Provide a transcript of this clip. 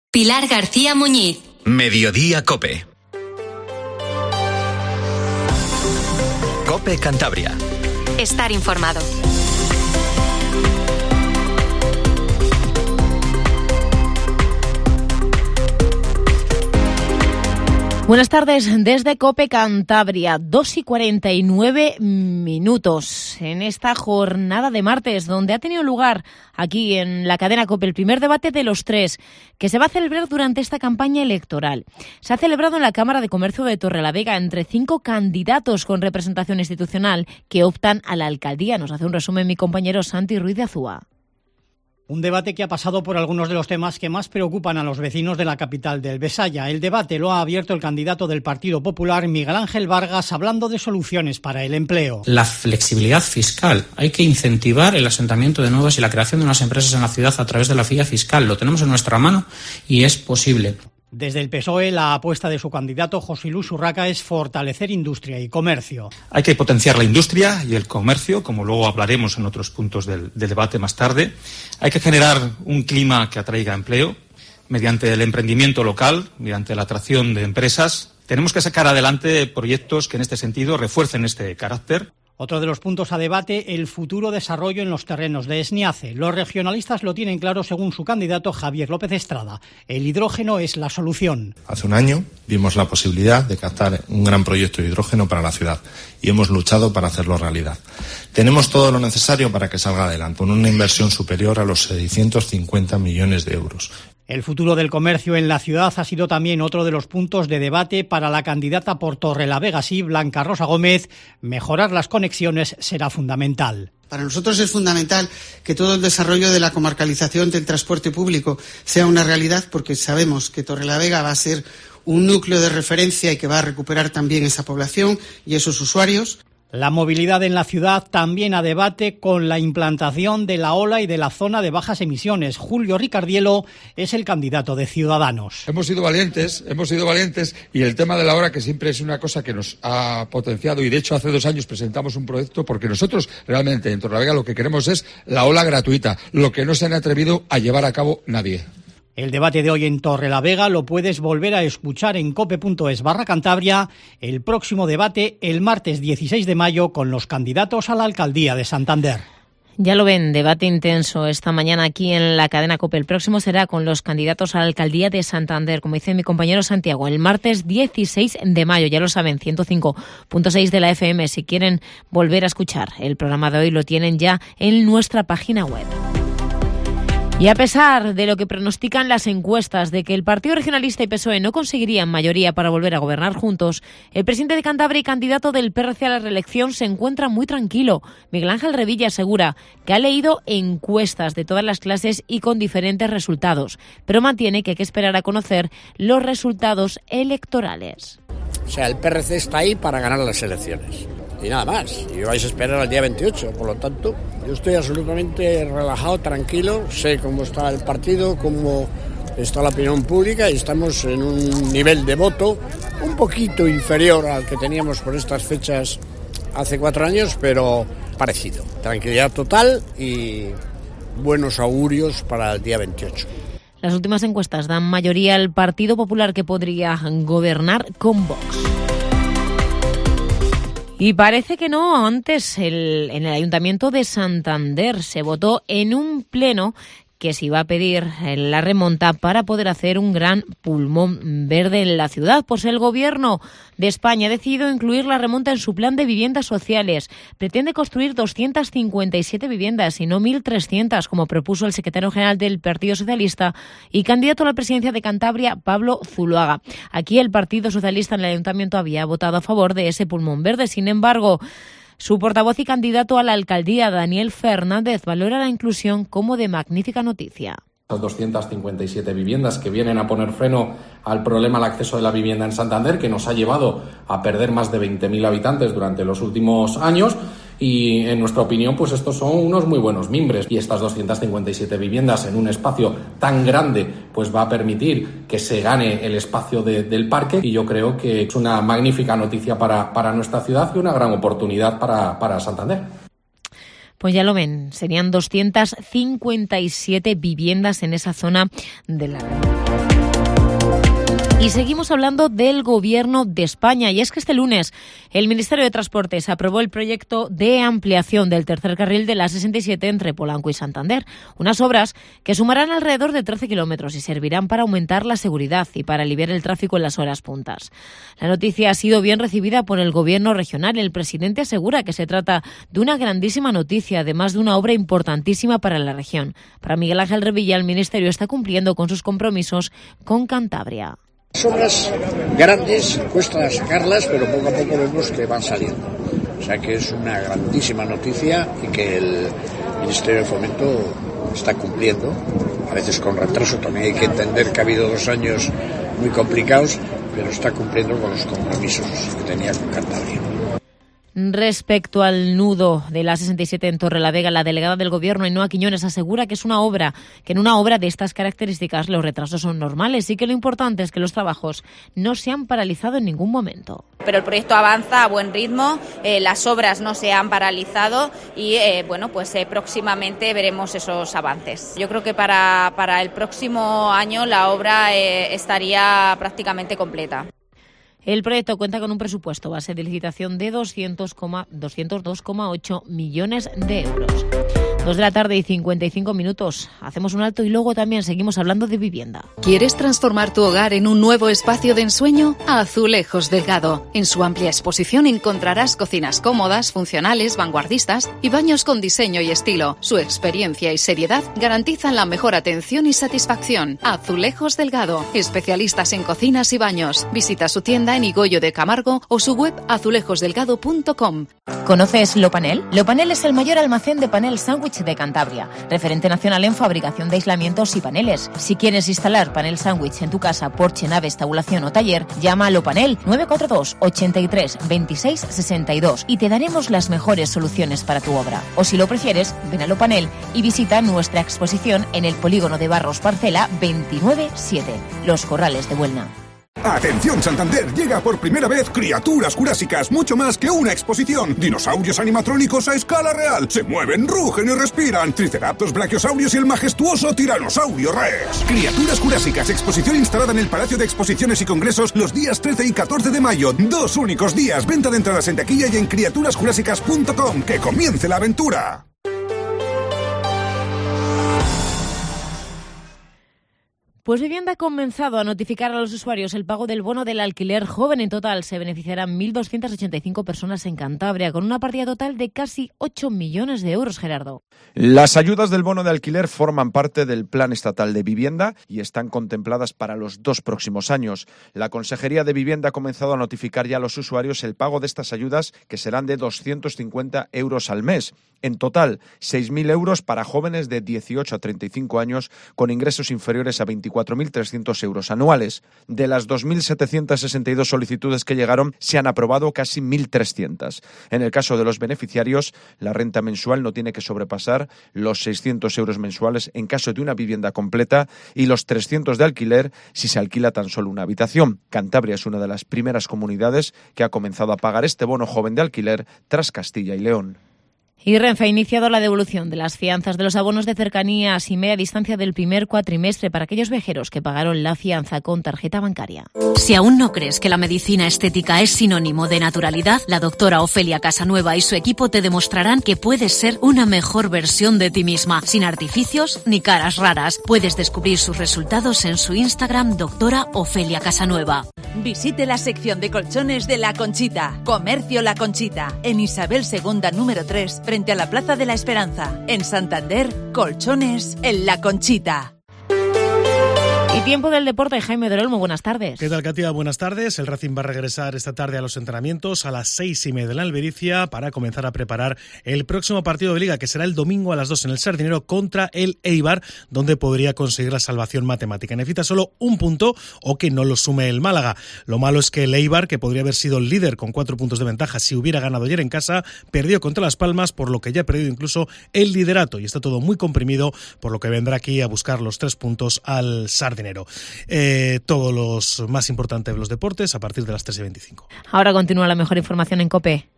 Pilar García Muñiz. Mediodía COPE. COPE Cantabria. Estar informado. Buenas tardes desde COPE Cantabria, 2:49 en esta jornada de martes, donde ha tenido lugar aquí en la cadena COPE el primer debate de los tres que se va a celebrar durante esta campaña electoral. Se ha celebrado en la Cámara de Comercio de Torrelavega entre 5 candidatos con representación institucional que optan a la alcaldía. Nos hace un resumen mi compañero Santi Ruiz de Azúa. Un debate que ha pasado por algunos de los temas que más preocupan a los vecinos de la capital del Besaya. El debate lo ha abierto el candidato del Partido Popular, Miguel Ángel Vargas, hablando de soluciones para el empleo. La flexibilidad fiscal. Hay que incentivar el asentamiento de nuevas y la creación de unas empresas en la ciudad a través de la vía fiscal. Lo tenemos en nuestra mano y es posible. Desde el PSOE, la apuesta de su candidato, José Luis Urraca, es fortalecer industria y comercio. Hay que potenciar la industria y el comercio, como luego hablaremos en otros puntos del debate más tarde. Hay que generar un clima que atraiga empleo mediante el emprendimiento local, mediante la atracción de empresas. Tenemos que sacar adelante proyectos que en este sentido refuercen este carácter. Otro de los puntos a debate, el futuro desarrollo en los terrenos de Esniace. Los regionalistas lo tienen claro según su candidato Javier López Estrada. El hidrógeno es la solución. Hace un año vimos la posibilidad de captar un gran proyecto de hidrógeno para la ciudad y hemos luchado para hacerlo realidad. Tenemos todo lo necesario para que salga adelante, con una inversión superior a los 650 millones de euros. El futuro del comercio en la ciudad ha sido también otro de los puntos de debate para la candidata por Torrelavega, sí, Blanca Rosa Gómez. Mejorar las conexiones será fundamental. Para nosotros es fundamental que todo el desarrollo de la comarcalización del transporte público sea una realidad, porque sabemos que Torrelavega va a ser un núcleo de referencia y que va a recuperar también esa población y esos usuarios. La movilidad en la ciudad también a debate con la implantación de la ola y de la zona de bajas emisiones. Julio Ricardielo es el candidato de Ciudadanos. Hemos sido valientes y el tema de la hora, que siempre es una cosa que nos ha potenciado, y de hecho hace 2 años presentamos un proyecto porque nosotros realmente en Torrelavega lo que queremos es la ola gratuita, lo que no se han atrevido a llevar a cabo nadie. El debate de hoy en Torrelavega lo puedes volver a escuchar en cope.es/Cantabria. El próximo debate el martes 16 de mayo con los candidatos a la alcaldía de Santander. Ya lo ven, debate intenso esta mañana aquí en la cadena COPE. El próximo será con los candidatos a la alcaldía de Santander, como dice mi compañero Santiago, el martes 16 de mayo. Ya lo saben, 105.6 de la FM. Si quieren volver a escuchar el programa de hoy, lo tienen ya en nuestra página web. Y a pesar de lo que pronostican las encuestas de que el Partido Regionalista y PSOE no conseguirían mayoría para volver a gobernar juntos, el presidente de Cantabria y candidato del PRC a la reelección se encuentra muy tranquilo. Miguel Ángel Revilla asegura que ha leído encuestas de todas las clases y con diferentes resultados, pero mantiene que hay que esperar a conocer los resultados electorales. O sea, el PRC está ahí para ganar las elecciones. Y nada más, y vais a esperar al día 28, por lo tanto, yo estoy absolutamente relajado, tranquilo, sé cómo está el partido, cómo está la opinión pública y estamos en un nivel de voto un poquito inferior al que teníamos por estas fechas hace 4 años, pero parecido. Tranquilidad total y buenos augurios para el día 28. Las últimas encuestas dan mayoría al Partido Popular, que podría gobernar con Vox. Y parece que no. Antes, en el Ayuntamiento de Santander se votó en un pleno que se iba a pedir la remonta para poder hacer un gran pulmón verde en la ciudad. Pues el Gobierno de España ha decidido incluir la remonta en su plan de viviendas sociales. Pretende construir 257 viviendas y no 1.300, como propuso el secretario general del Partido Socialista y candidato a la presidencia de Cantabria, Pablo Zuloaga. Aquí el Partido Socialista en el Ayuntamiento había votado a favor de ese pulmón verde. Sin embargo, su portavoz y candidato a la alcaldía, Daniel Fernández, valora la inclusión como de magnífica noticia. Esas 257 viviendas que vienen a poner freno al problema del acceso de la vivienda en Santander, que nos ha llevado a perder más de 20.000 habitantes durante los últimos años. Y en nuestra opinión, pues estos son unos muy buenos mimbres. Y estas 257 viviendas en un espacio tan grande, pues va a permitir que se gane el espacio del parque. Y yo creo que es una magnífica noticia para nuestra ciudad y una gran oportunidad para Santander. Pues ya lo ven, serían 257 viviendas en esa zona de la red. Y seguimos hablando del Gobierno de España, y es que este lunes el Ministerio de Transportes aprobó el proyecto de ampliación del tercer carril de la 67 entre Polanco y Santander, unas obras que sumarán alrededor de 13 kilómetros y servirán para aumentar la seguridad y para aliviar el tráfico en las horas puntas. La noticia ha sido bien recibida por el Gobierno regional. El presidente asegura que se trata de una grandísima noticia, además de una obra importantísima para la región. Para Miguel Ángel Revilla, el Ministerio está cumpliendo con sus compromisos con Cantabria. Son obras grandes, cuesta sacarlas, pero poco a poco vemos que van saliendo. O sea que es una grandísima noticia y que el Ministerio de Fomento está cumpliendo, a veces con retraso. También hay que entender que ha habido 2 años muy complicados, pero está cumpliendo con los compromisos que tenía con Cantabria. Respecto al nudo de la 67 en Torrelavega, la delegada del Gobierno, Ainhoa Quiñones, asegura que en una obra de estas características los retrasos son normales y que lo importante es que los trabajos no se han paralizado en ningún momento. Pero el proyecto avanza a buen ritmo, las obras no se han paralizado y próximamente veremos esos avances. Yo creo que para el próximo año la obra estaría prácticamente completa. El proyecto cuenta con un presupuesto base de licitación de 202,8 millones de euros. 2:55 p.m. Hacemos un alto y luego también seguimos hablando de vivienda. ¿Quieres transformar tu hogar en un nuevo espacio de ensueño? Azulejos Delgado. En su amplia exposición encontrarás cocinas cómodas, funcionales, vanguardistas y baños con diseño y estilo. Su experiencia y seriedad garantizan la mejor atención y satisfacción. Azulejos Delgado. Especialistas en cocinas y baños. Visita su tienda en Higoyo de Camargo o su web azulejosdelgado.com. ¿Conoces Lopanel? Lopanel es el mayor almacén de panel sándwich de Cantabria, referente nacional en fabricación de aislamientos y paneles. Si quieres instalar panel sándwich en tu casa, porche, nave, estabulación o taller, llama a Lopanel 942 83 26 62 y te daremos las mejores soluciones para tu obra. O si lo prefieres, ven a Lopanel y visita nuestra exposición en el polígono de Barros Parcela 29-7, Los Corrales de Buelna. Atención Santander, llega por primera vez Criaturas Jurásicas, mucho más que una exposición. Dinosaurios animatrónicos a escala real, se mueven, rugen y respiran. Triceratops, brachiosaurios y el majestuoso Tiranosaurio Rex. Criaturas Jurásicas, exposición instalada en el Palacio de Exposiciones y Congresos los días 13 y 14 de mayo. 2 únicos días, venta de entradas en taquilla y en criaturasjurásicas.com. ¡Que comience la aventura! Pues Vivienda ha comenzado a notificar a los usuarios el pago del bono del alquiler joven. En total se beneficiarán 1.285 personas en Cantabria, con una partida total de casi 8 millones de euros, Gerardo. Las ayudas del bono de alquiler forman parte del Plan Estatal de Vivienda y están contempladas para los 2 próximos años. La Consejería de Vivienda ha comenzado a notificar ya a los usuarios el pago de estas ayudas, que serán de 250 euros al mes. En total, 6.000 euros para jóvenes de 18 a 35 años con ingresos inferiores a 24.300 euros anuales. De las 2.762 solicitudes que llegaron, se han aprobado casi 1.300. En el caso de los beneficiarios, la renta mensual no tiene que sobrepasar los 600 euros mensuales en caso de una vivienda completa y los 300 de alquiler si se alquila tan solo una habitación. Cantabria es una de las primeras comunidades que ha comenzado a pagar este bono joven de alquiler tras Castilla y León. Y Renfe ha iniciado la devolución de las fianzas de los abonos de cercanías y media distancia del primer cuatrimestre para aquellos viajeros que pagaron la fianza con tarjeta bancaria. Si aún no crees que la medicina estética es sinónimo de naturalidad, la doctora Ofelia Casanueva y su equipo te demostrarán que puedes ser una mejor versión de ti misma, sin artificios ni caras raras. Puedes descubrir sus resultados en su Instagram, doctora Ofelia Casanueva. Visite la sección de colchones de La Conchita, Comercio La Conchita, en Isabel II número 3, frente a la Plaza de la Esperanza. En Santander, colchones en La Conchita. Y tiempo del deporte, Jaime Dorol, muy buenas tardes. ¿Qué tal, Katia? Buenas tardes. El Racing va a regresar esta tarde a los entrenamientos a las 6:30 de la Albericia para comenzar a preparar el próximo partido de Liga, que será el domingo a las 2 en el Sardinero contra el Eibar, donde podría conseguir la salvación matemática. Necesita solo un punto o que no lo sume el Málaga. Lo malo es que el Eibar, que podría haber sido el líder con 4 puntos de ventaja si hubiera ganado ayer en casa, perdió contra Las Palmas, por lo que ya ha perdido incluso el liderato y está todo muy comprimido, por lo que vendrá aquí a buscar los 3 puntos al Sardinero. Todos los más importantes de los deportes a partir de las 3:25. Ahora continúa la mejor información en COPE.